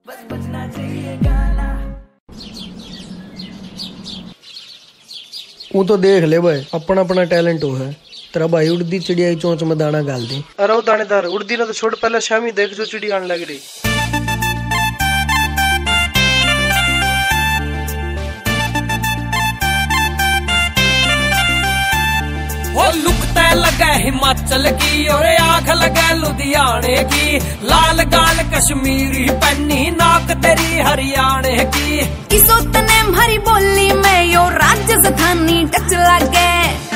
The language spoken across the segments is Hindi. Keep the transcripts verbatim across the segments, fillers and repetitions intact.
बस बजना चाहिए गाना। वो तो देख ले भाई, अपना अपना टैलेंट हो है। तेरा भाई उड़दी चिड़िया की चोंच में दाना गाल दे। अरे दानेदार उड़दी ना तो छोड़, पहले शामी देख जो चिड़िया आने लग रही। वो लुकता लगा हिमाचल की और आंख लगा लुधियाने की, लाल गाल कश्मीरी पन्नी नाक तेरी हरियाणा की। किसो तने हरी बोली में यो राजस्थानी टच लागे।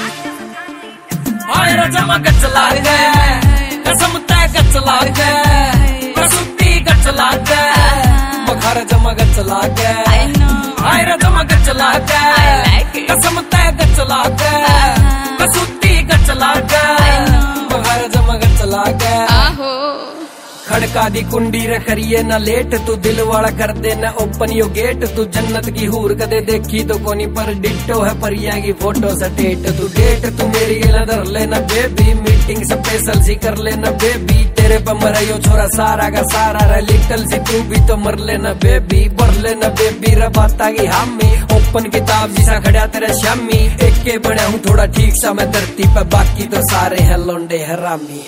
आए रजमा गच लागे, कसम तय गच लागे, प्रसूति गच लागे, मखर जमा गच लागे। आए रजमा गच लागे, कसम तय गच लागे, प्रसूति गच लागे, मखर जमा गच लागे। खड़का दी कुंडी रखरिए न लेट, तू दिल वाला कर दे न ओपन यो गेट। तू जन्नत की हूर कदे देखी तो कोनी, पर डिट्टो है परिया की फोटो सटेट। तू डेट तू मेरी गेला धर लेना बेबी, मीटिंग स्पेशल सी कर लेना बेबी। तेरे पर मरा यो छोरा सारा का सारा रे, लिटल सी तू भी तो मर लेना बेबी। भर लेना बेबी रबाता की हामी, ओपन किताब जिसा खड़ा तेरे शामी। एक के बना हूँ थोड़ा ठीक सा मैं धरती पे, बाकी तो सारे है लोंडे हरामी।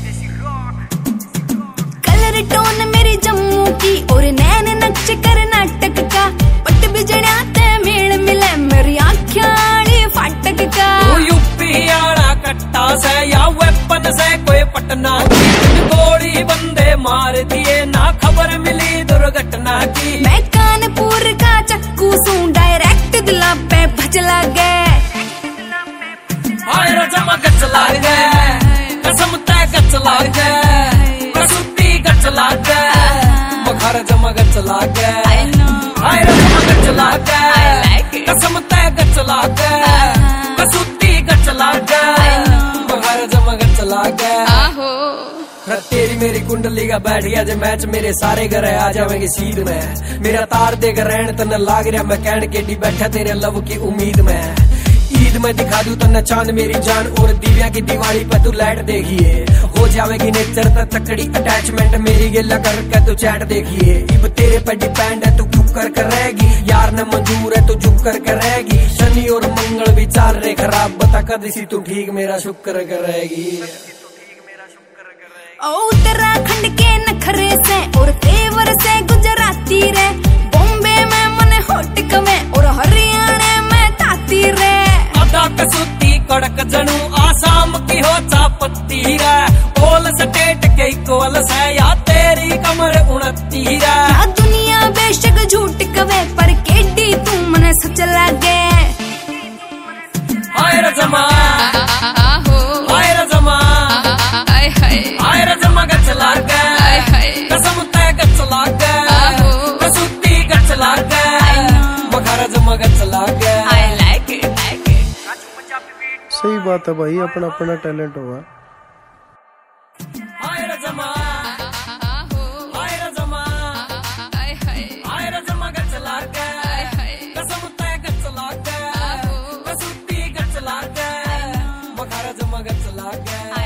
कलर टोन मेरी जम्मू की और नैन नक्श कर्नाटक का, पट बिजड़ा ते मेल मिले मेरी आँखियाँ फाटक का। वो यूपी आड़ा कट्टा से या वेपन से कोई पटना की, गोली बंदे मार दिए ना खबर मिली दुर्घटना की। मैं कानपुर का चक्कू सू डायरेक्ट दिला पे भज लगे। आए रजमा गच लागे, कसम तय गच लागे, प्रसूति गच लागे, मखर जमा गच लागे। आए रजमा गच लागे, कसम तय गच लागे, प्रसूति गच लागे, मखर जमा गच लागे। तेरी मेरी कुंडली का बैठ गया जे मैच, मेरे सारे घर आ जावेंगे सीध में। मेरा तार देकर रहन तन लाग रहा, मैं कहन के डी बैठा तेरे लव की उम्मीद में। ईद में दिखा दूं तन्ना चांद मेरी जान, और दिव्या की दिवाली पे तू लाइट देखिए। हो जावेगी नेचर तक तकड़ी अटैचमेंट, मेरी गिला करके तू चैट देखिए। इब तेरे पे डिपेंड है तू क्यों कर करेगी, यार न मंजूर है तू झुक कर करेगी। शनि और मंगल विचार रे खराब, बता कद सी तू ठीक मेरा शुक्र करेगी। उत्तराखंड के नखरे से और तेवर से गुजराती रे, बॉम्बे में मन होट कमे और हरियाणा में ताती रे। आधा कसूती कड़क जनू आसाम की हो चापत्ती रे, ओल स्टेट के इक्वल से या तेरी कमर उनती रे। क्या दुनिया बेशक झूठ कवे पर केडी तू मने सच लागे। हाय रजमा हाय रजमा हाय रजमा गच लागे, कसम तय गच लागे, प्रसूति गच लागे, मखर जमा गच लागे। सही बात है भाई, अपना अपना टैलेंट होगा। हाय रजमा हाय रजमा हाय रजमा गच लागे, कसम तय गच लागे, प्रसूति गच लागे, मखर जमा गच लागे।